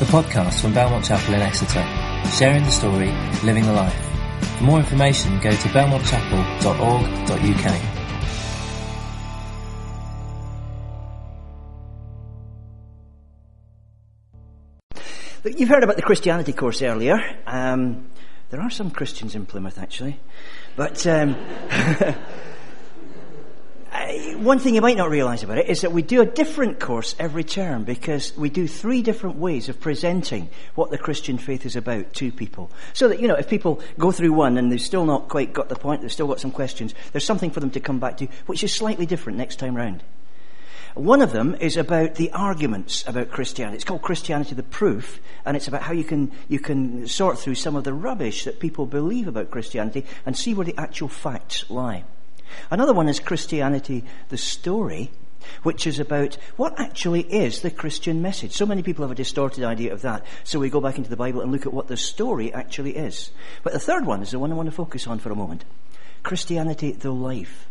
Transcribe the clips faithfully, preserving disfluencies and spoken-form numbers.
the podcast from Belmont Chapel in Exeter, sharing the story, living the life. For more information, go to belmont chapel dot org dot u k. You've heard about the Christianity course earlier. Um, there are some Christians in Plymouth, actually. But um, one thing you might not realise about it is that we do a different course every term, because we do three different ways of presenting what the Christian faith is about to people. So that, you know, if people go through one and they've still not quite got the point, they've still got some questions, there's something for them to come back to, which is slightly different next time round. One of them is about the arguments about Christianity. It's called Christianity the Proof, and it's about how you can you can sort through some of the rubbish that people believe about Christianity and see where the actual facts lie. Another one is Christianity the Story, which is about what actually is the Christian message. So many people have a distorted idea of that, so we go back into the Bible and look at what the story actually is. But the third one is the one I want to focus on for a moment. Christianity the Life.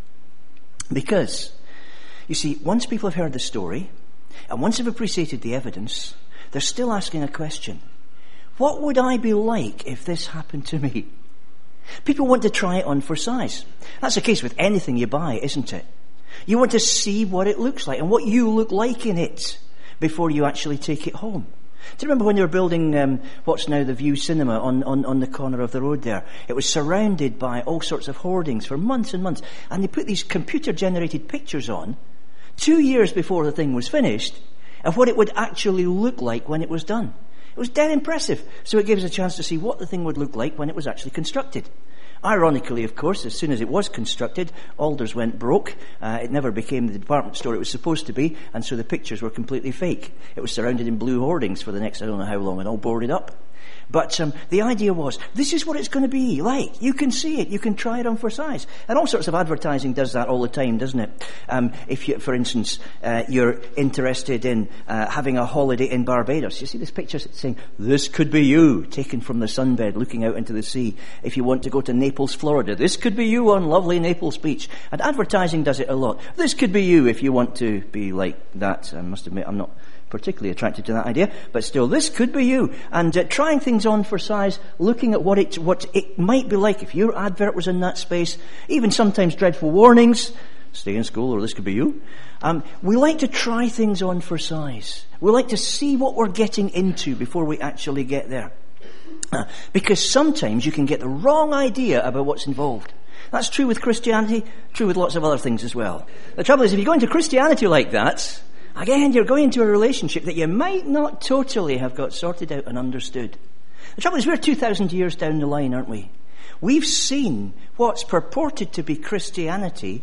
Because you see, once people have heard the story, and once they've appreciated the evidence, they're still asking a question. What would I be like if this happened to me? People want to try it on for size. That's the case with anything you buy, isn't it? You want to see what it looks like and what you look like in it before you actually take it home. Do you remember when they were building um, what's now the View Cinema on, on, on the corner of the road there? It was surrounded by all sorts of hoardings for months and months, and they put these computer-generated pictures on two years before the thing was finished, of what it would actually look like when it was done. It was dead impressive. So it gave us a chance to see what the thing would look like when it was actually constructed. Ironically, of course, as soon as it was constructed, Alders went broke. Uh, it never became the department store it was supposed to be, and so the pictures were completely fake. It was surrounded in blue hoardings for the next I don't know how long, and all boarded up. But um, the idea was, this is what it's going to be like. You can see it. You can try it on for size. And all sorts of advertising does that all the time, doesn't it? Um, if, you, for instance, uh, you're interested in uh, having a holiday in Barbados, you see this picture saying, this could be you, taken from the sunbed, looking out into the sea. If you want to go to Naples, Florida, this could be you on lovely Naples beach. And advertising does it a lot. This could be you if you want to be like that. I must admit, I'm not particularly attracted to that idea, but still, this could be you. And uh, trying things on for size, looking at what it what it might be like if your advert was in that space, even sometimes dreadful warnings, stay in school or this could be you. Um, we like to try things on for size. We like to see what we're getting into before we actually get there. Uh, because sometimes you can get the wrong idea about what's involved. That's true with Christianity, true with lots of other things as well. The trouble is, if you go into Christianity like that, again, you're going into a relationship that you might not totally have got sorted out and understood. The trouble is, we're two thousand years down the line, aren't we? We've seen what's purported to be Christianity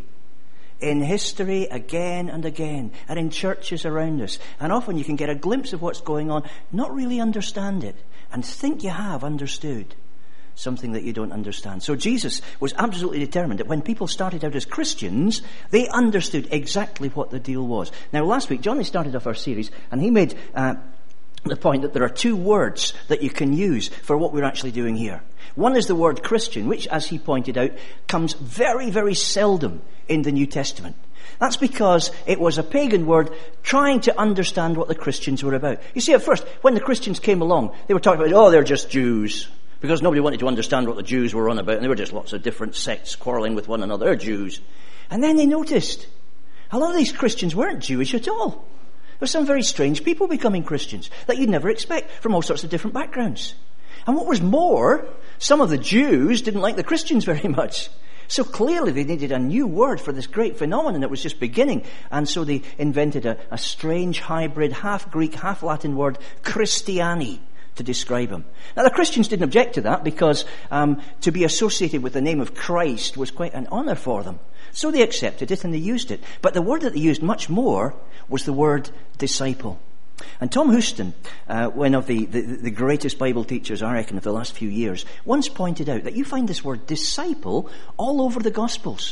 in history again and again, and in churches around us. And often you can get a glimpse of what's going on, not really understand it, and think you have understood something that you don't understand. So Jesus was absolutely determined that when people started out as Christians, they understood exactly what the deal was. Now, last week, Johnny started off our series, and he made uh, the point that there are two words that you can use for what we're actually doing here. One is the word Christian, which, as he pointed out, comes very, very seldom in the New Testament. That's because it was a pagan word trying to understand what the Christians were about. You see, at first, when the Christians came along, they were talking about, oh, they're just Jews. Because nobody wanted to understand what the Jews were on about, and they were just lots of different sects quarrelling with one another. They're Jews. And then they noticed a lot of these Christians weren't Jewish at all. There were some very strange people becoming Christians that you'd never expect from all sorts of different backgrounds. And what was more, some of the Jews didn't like the Christians very much. So clearly they needed a new word for this great phenomenon that was just beginning. And so they invented a, a strange hybrid, half Greek, half Latin word, Christiani, to describe him. Now, the Christians didn't object to that because um, to be associated with the name of Christ was quite an honour for them. So they accepted it and they used it. But the word that they used much more was the word disciple. And Tom Houston, uh, one of the, the, the greatest Bible teachers, I reckon, of the last few years, once pointed out that you find this word disciple all over the Gospels.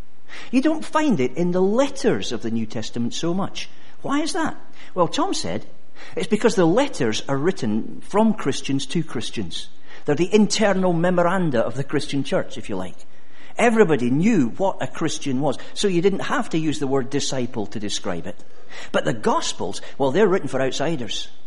You don't find it in the letters of the New Testament so much. Why is that? Well, Tom said, it's because the letters are written from Christians to Christians. They're the internal memoranda of the Christian church, if you like. Everybody knew what a Christian was, so you didn't have to use the word disciple to describe it. But the Gospels, well, they're written for outsiders.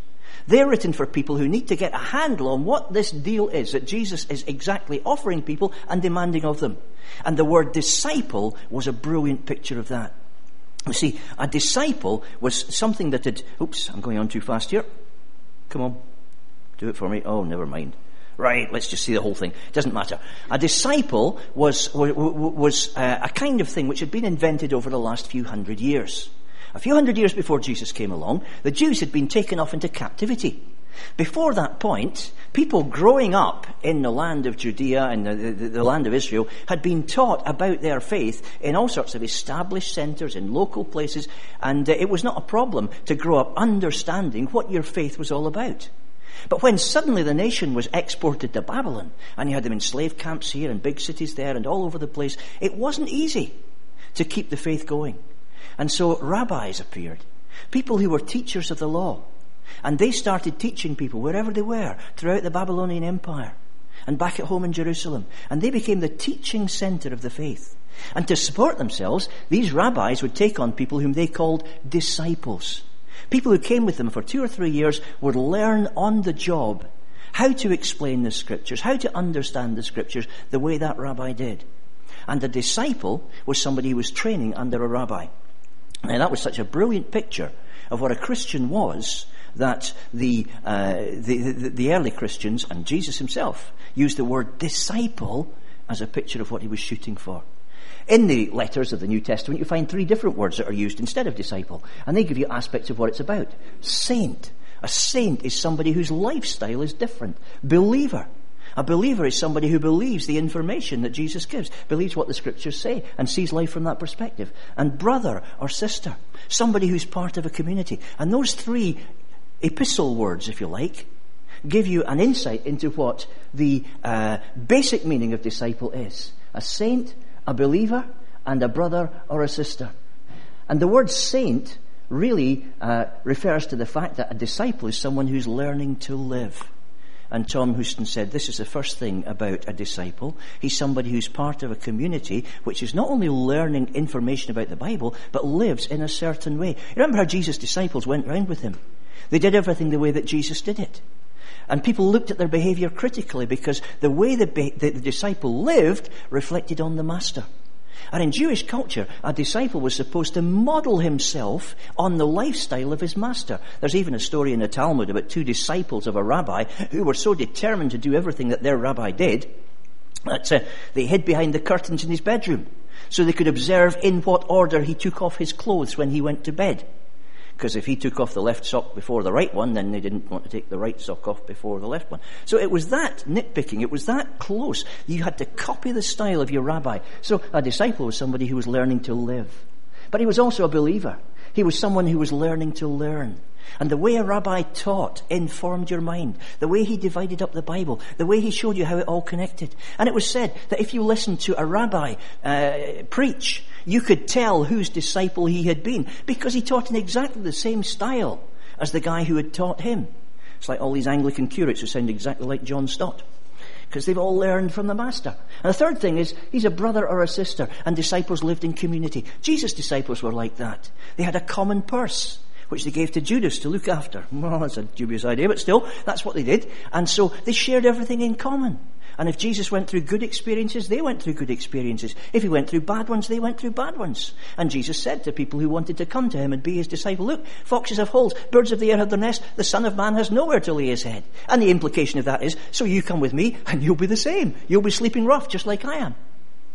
They're written for people who need to get a handle on what this deal is that Jesus is exactly offering people and demanding of them. And the word disciple was a brilliant picture of that. You see, a disciple was something that had... Oops, I'm going on too fast here. Come on, do it for me. Oh, never mind. Right, let's just see the whole thing. Doesn't matter. A disciple was was, was uh, a kind of thing which had been invented over the last few hundred years. A few hundred years before Jesus came along, the Jews had been taken off into captivity. Before that point, people growing up in the land of Judea and the, the, the land of Israel had been taught about their faith in all sorts of established centres, in local places, and uh, it was not a problem to grow up understanding what your faith was all about. But when suddenly the nation was exported to Babylon, and you had them in slave camps here and big cities there and all over the place, it wasn't easy to keep the faith going. And so rabbis appeared, people who were teachers of the law. And they started teaching people wherever they were throughout the Babylonian Empire and back at home in Jerusalem. And they became the teaching centre of the faith. And to support themselves, these rabbis would take on people whom they called disciples. People who came with them for two or three years would learn on the job how to explain the Scriptures, how to understand the Scriptures the way that rabbi did. And a disciple was somebody who was training under a rabbi. Now that was such a brilliant picture of what a Christian was, that the, uh, the, the the early Christians and Jesus himself used the word disciple as a picture of what he was shooting for. In the letters of the New Testament, you find three different words that are used instead of disciple, and they give you aspects of what it's about. Saint. A saint is somebody whose lifestyle is different. Believer. A believer is somebody who believes the information that Jesus gives, believes what the Scriptures say, and sees life from that perspective. And brother or sister, somebody who's part of a community. And those three epistle words, if you like, give you an insight into what the uh, basic meaning of disciple is. A saint, a believer, and a brother or a sister. And the word saint really uh, refers to the fact that a disciple is someone who's learning to live. And Tom Houston said this is the first thing about a disciple. He's somebody who's part of a community which is not only learning information about the Bible, but lives in a certain way. You remember how Jesus' disciples went round with him? They did everything the way that Jesus did it. And people looked at their behaviour critically because the way the, be- the, the disciple lived reflected on the master. And in Jewish culture, a disciple was supposed to model himself on the lifestyle of his master. There's even a story in the Talmud about two disciples of a rabbi who were so determined to do everything that their rabbi did that uh, they hid behind the curtains in his bedroom so they could observe in what order he took off his clothes when he went to bed. Because if he took off the left sock before the right one, then they didn't want to take the right sock off before the left one. So it was that nitpicking, it was that close. You had to copy the style of your rabbi. So a disciple was somebody who was learning to live. But he was also a believer. He was someone who was learning to learn. And the way a rabbi taught informed your mind. The way he divided up the Bible. The way he showed you how it all connected. And it was said that if you listened to a rabbi uh, preach, you could tell whose disciple he had been because he taught in exactly the same style as the guy who had taught him. It's like all these Anglican curates who sound exactly like John Stott because they've all learned from the master. And the third thing is he's a brother or a sister, and disciples lived in community. Jesus' disciples were like that. They had a common purse which they gave to Judas to look after. Well, that's a dubious idea, but still, that's what they did. And so they shared everything in common. And if Jesus went through good experiences, they went through good experiences. If he went through bad ones, they went through bad ones. And Jesus said to people who wanted to come to him and be his disciple, look, foxes have holes, birds of the air have their nest, the Son of Man has nowhere to lay his head. And the implication of that is, so you come with me and you'll be the same. You'll be sleeping rough just like I am.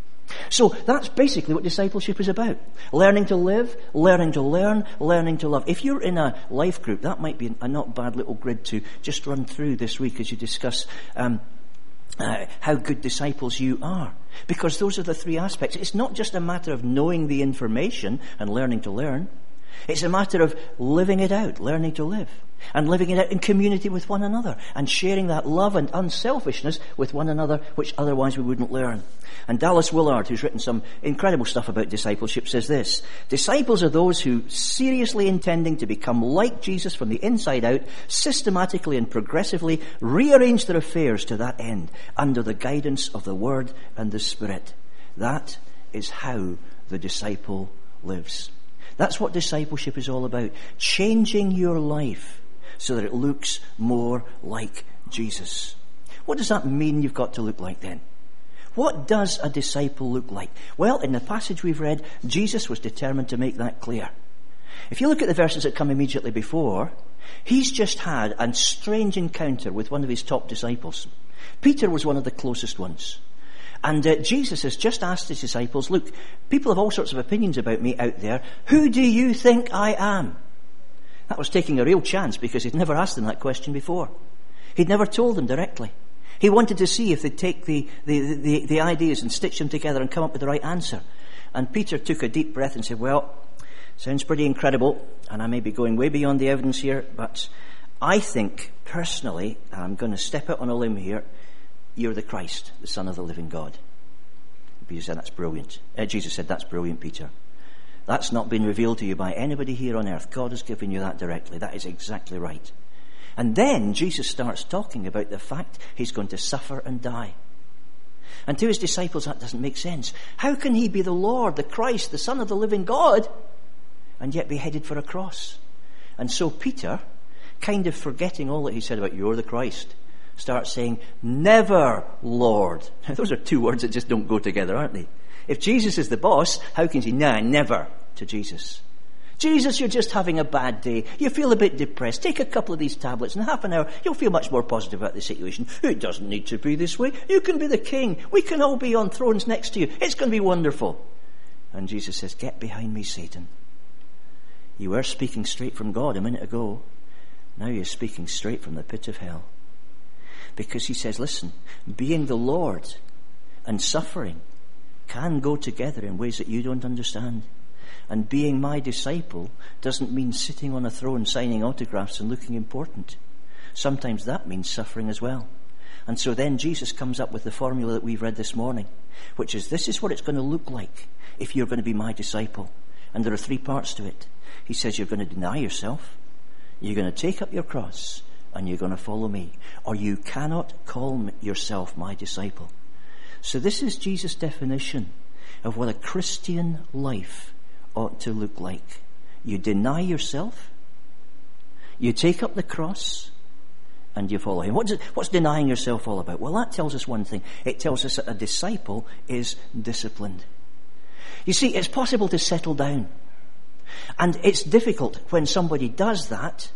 So that's basically what discipleship is about. Learning to live, learning to learn, learning to love. If you're in a life group, that might be a not bad little grid to just run through this week as you discuss um, uh, how good disciples you are. Because those are the three aspects. It's not just a matter of knowing the information and learning to learn. It's a matter of living it out, learning to live. And living it out in community with one another. And sharing that love and unselfishness with one another, which otherwise we wouldn't learn. And Dallas Willard, who's written some incredible stuff about discipleship, says this: disciples are those who, seriously intending to become like Jesus from the inside out, systematically and progressively rearrange their affairs to that end, under the guidance of the Word and the Spirit. That is how the disciple lives. That's what discipleship is all about. Changing your life so that it looks more like Jesus. What does that mean you've got to look like then? What does a disciple look like? Well, in the passage we've read, Jesus was determined to make that clear. If you look at the verses that come immediately before, he's just had a strange encounter with one of his top disciples. Peter was one of the closest ones. And uh, Jesus has just asked his disciples, look, people have all sorts of opinions about me out there. Who do you think I am? That was taking a real chance because he'd never asked them that question before. He'd never told them directly. He wanted to see if they'd take the, the, the, the ideas and stitch them together and come up with the right answer. And Peter took a deep breath and said, well, sounds pretty incredible, and I may be going way beyond the evidence here, but I think, personally, I'm going to step out on a limb here, you're the Christ, the Son of the living God. Peter said, that's brilliant. Uh, Jesus said, that's brilliant, Peter. That's not been revealed to you by anybody here on earth. God has given you that directly. That is exactly right. And then Jesus starts talking about the fact he's going to suffer and die. And to his disciples, that doesn't make sense. How can he be the Lord, the Christ, the Son of the living God, and yet be headed for a cross? And so Peter, kind of forgetting all that he said about you're the Christ, starts saying, never, Lord. Now, those are two words that just don't go together, aren't they? If Jesus is the boss, how can he say, nah, never to Jesus? Jesus, you're just having a bad day. You feel a bit depressed. Take a couple of these tablets. In half an hour, you'll feel much more positive about the situation. It doesn't need to be this way. You can be the king. We can all be on thrones next to you. It's going to be wonderful. And Jesus says, get behind me, Satan. You were speaking straight from God a minute ago. Now you're speaking straight from the pit of hell. Because he says, listen, being the Lord and suffering can go together in ways that you don't understand. And being my disciple doesn't mean sitting on a throne signing autographs and looking important. Sometimes that means suffering as well. And so then Jesus comes up with the formula that we've read this morning, which is this is what it's going to look like if you're going to be my disciple. And there are three parts to it. He says you're going to deny yourself, you're going to take up your cross, and you're going to follow me. Or you cannot call yourself my disciple. So this is Jesus' definition of what a Christian life ought to look like. You deny yourself, you take up the cross, and you follow him. What's, it, what's denying yourself all about? Well, that tells us one thing. It tells us that a disciple is disciplined. You see, it's possible to settle down. And it's difficult when somebody does that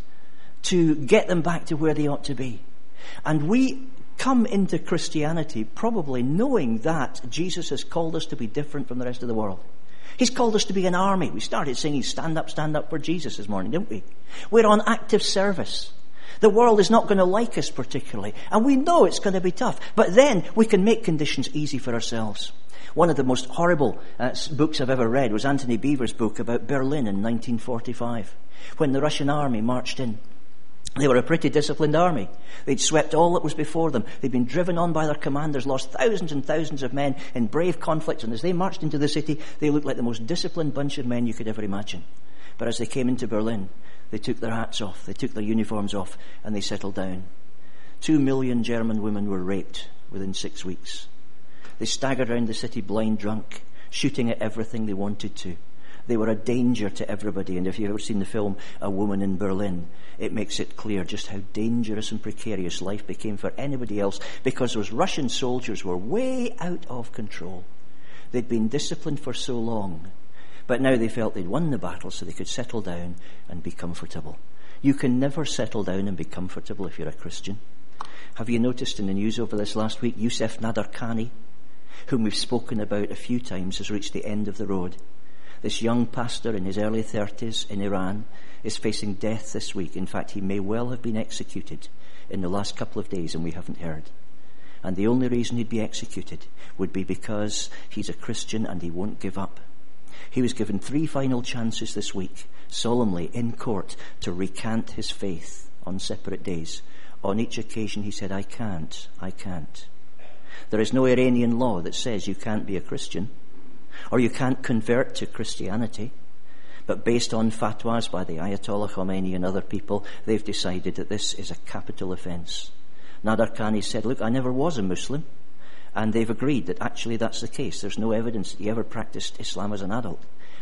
to get them back to where they ought to be. And we come into Christianity probably knowing that Jesus has called us to be different from the rest of the world. He's called us to be an army. We started singing Stand Up, Stand Up for Jesus this morning, didn't we? We're on active service. The world is not going to like us particularly, and we know it's going to be tough. But then we can make conditions easy for ourselves. One of the most horrible uh, books I've ever read was Anthony Beevor's book about Berlin in nineteen forty-five, when the Russian army marched in. They were a pretty disciplined army. They'd swept all that was before them. They'd been driven on by their commanders, lost thousands and thousands of men in brave conflicts, and as they marched into the city, they looked like the most disciplined bunch of men you could ever imagine. But as they came into Berlin, they took their hats off, they took their uniforms off, and they settled down. Two million German women were raped within six weeks. They staggered around the city blind drunk, shooting at everything they wanted to. They were a danger to everybody, and if you've ever seen the film A Woman in Berlin, it makes it clear just how dangerous and precarious life became for anybody else, because those Russian soldiers were way out of control. They'd been disciplined for so long, but now they felt they'd won the battle so they could settle down and be comfortable. You can never settle down and be comfortable if you're a Christian. Have you noticed in the news over this last week, Youssef Nadarkhani, whom we've spoken about a few times, has reached the end of the road. This young pastor in his early thirties in Iran is facing death this week. In fact, he may well have been executed in the last couple of days, and we haven't heard. And the only reason he'd be executed would be because he's a Christian and he won't give up. He was given three final chances this week, solemnly in court, to recant his faith on separate days. On each occasion he said, I can't, I can't. There is no Iranian law that says you can't be a Christian, or you can't convert to Christianity. But based on fatwas by the Ayatollah Khomeini and other people, they've decided that this is a capital offence. Nadarkhani said, look, I never was a Muslim. And they've agreed that actually that's the case. There's no evidence that he ever practiced Islam as an adult.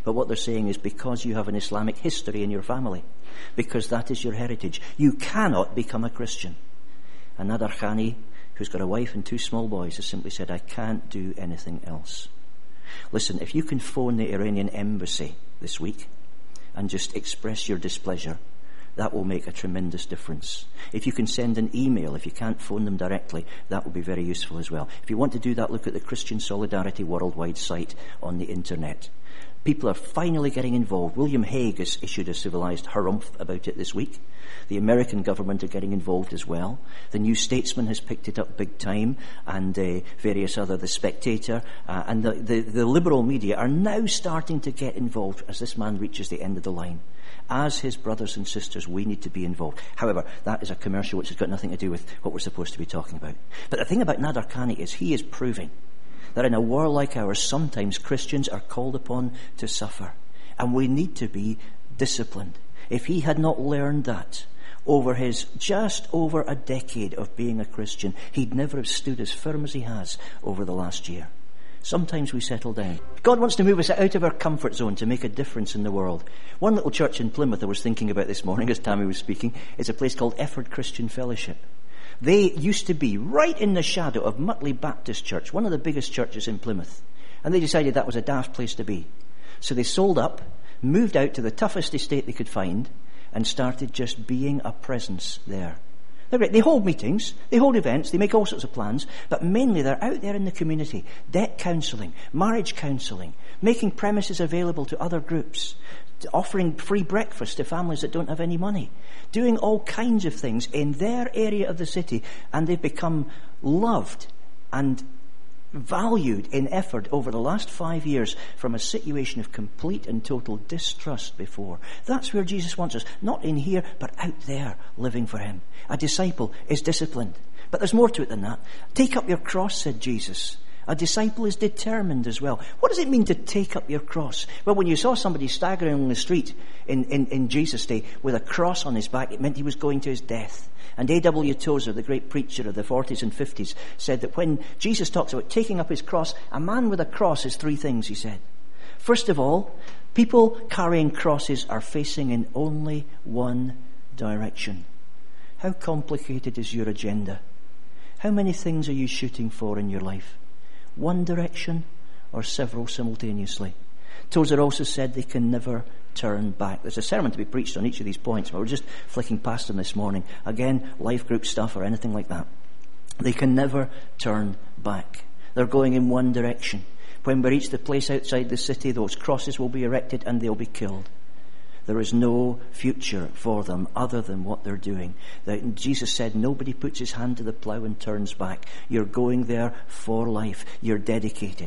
But what they're saying is because you have an Islamic history in your family, because that is your heritage, you cannot become a Christian. And Nader Khani, who's got a wife and two small boys, has simply said, I can't do anything else. Listen, if you can phone the Iranian embassy this week and just express your displeasure, that will make a tremendous difference. If you can send an email, if you can't phone them directly, that will be very useful as well. If you want to do that, look at the Christian Solidarity Worldwide site on the internet. People are finally getting involved. William Hague has issued a civilized harumph about it this week. The American government are getting involved as well. The New Statesman has picked it up big time, and uh, various other, The Spectator, uh, and the, the, the liberal media are now starting to get involved as this man reaches the end of the line. As his brothers and sisters, we need to be involved. However, that is a commercial which has got nothing to do with what we're supposed to be talking about. But the thing about Nader Khani is he is proving that in a world like ours, sometimes Christians are called upon to suffer. And we need to be disciplined. If he had not learned that over his just over a decade of being a Christian, he'd never have stood as firm as he has over the last year. Sometimes we settle down. God wants to move us out of our comfort zone to make a difference in the world. One little church in Plymouth I was thinking about this morning as Tammy was speaking is a place called Efford Christian Fellowship. They used to be right in the shadow of Mutley Baptist Church, one of the biggest churches in Plymouth. And they decided that was a daft place to be. So they sold up, moved out to the toughest estate they could find, and started just being a presence there. They hold meetings, they hold events, they make all sorts of plans, but mainly they're out there in the community, debt counselling, marriage counselling, making premises available to other groups, offering free breakfast to families that don't have any money, doing all kinds of things in their area of the city, and they've become loved and valued in Efford over the last five years from a situation of complete and total distrust before. That's where Jesus wants us, not in here, but out there living for him. A disciple is disciplined, but there's more to it than that. Take up your cross, said Jesus. A disciple is determined as well. What does it mean to take up your cross? Well, when you saw somebody staggering on the street in, in, in Jesus' day with a cross on his back, it meant he was going to his death. And A W Tozer, the great preacher of the forties and fifties, said that when Jesus talks about taking up his cross, a man with a cross is three things, he said. First of all, people carrying crosses are facing in only one direction. How complicated is your agenda? How many things are you shooting for in your life? One direction or several simultaneously? Tozer also said they can never turn back. There's a sermon to be preached on each of these points, but we're just flicking past them this morning. Again, life group stuff or anything like that. They can never turn back. They're going in one direction. When we reach the place outside the city, those crosses will be erected and they'll be killed. There is no future for them other than what they're doing. Jesus said nobody puts his hand to the plough and turns back. You're going there for life. You're dedicated.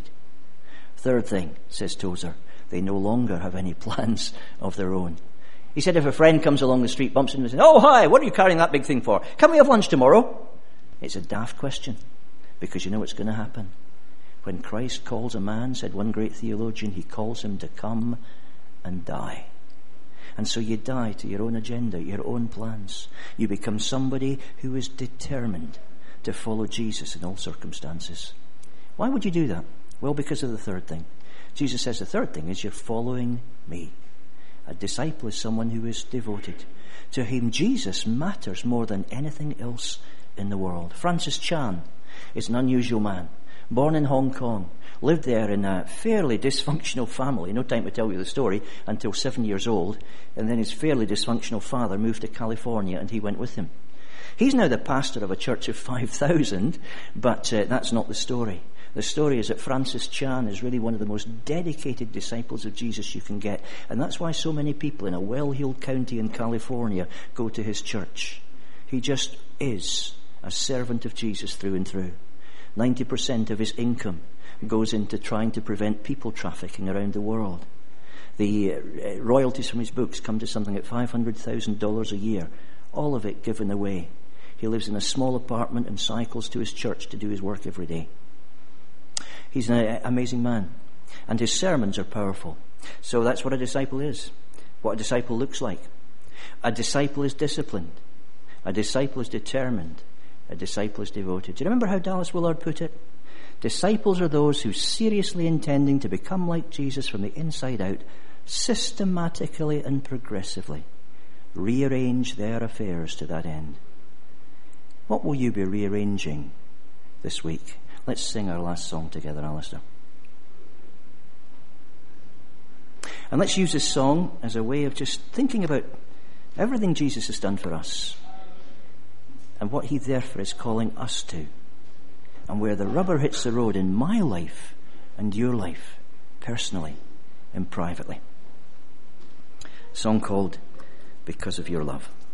Third thing, says Tozer, they no longer have any plans of their own. He said if a friend comes along the street, bumps into him and says, oh, hi, what are you carrying that big thing for? Can we have lunch tomorrow? It's a daft question, because you know what's going to happen. When Christ calls a man, said one great theologian, he calls him to come and die. And so you die to your own agenda, your own plans. You become somebody who is determined to follow Jesus in all circumstances. Why would you do that? Well, because of the third thing. Jesus says the third thing is you're following me. A disciple is someone who is devoted, to whom Jesus matters more than anything else in the world. Francis Chan is an unusual man. Born in Hong Kong, lived there in a fairly dysfunctional family. No time to tell you the story, until seven years old. And then his fairly dysfunctional father moved to California and he went with him. He's now the pastor of a church of five thousand, but uh, that's not the story. The story is that Francis Chan is really one of the most dedicated disciples of Jesus you can get. And that's why so many people in a well-heeled county in California go to his church. He just is a servant of Jesus through and through. ninety percent of his income goes into trying to prevent people trafficking around the world. The uh, royalties from his books come to something like five hundred thousand dollars a year, all of it given away. He lives in a small apartment and cycles to his church to do his work every day. He's an amazing man, and his sermons are powerful. So that's what a disciple is, what a disciple looks like. A disciple is disciplined. A disciple is determined. A disciple is devoted. Do you remember how Dallas Willard put it? Disciples are those who, seriously intending to become like Jesus from the inside out, systematically and progressively rearrange their affairs to that end. What will you be rearranging this week? Let's sing our last song together, Alistair. And let's use this song as a way of just thinking about everything Jesus has done for us and what he therefore is calling us to, and where the rubber hits the road in my life and your life, personally and privately. A song called Because of Your Love.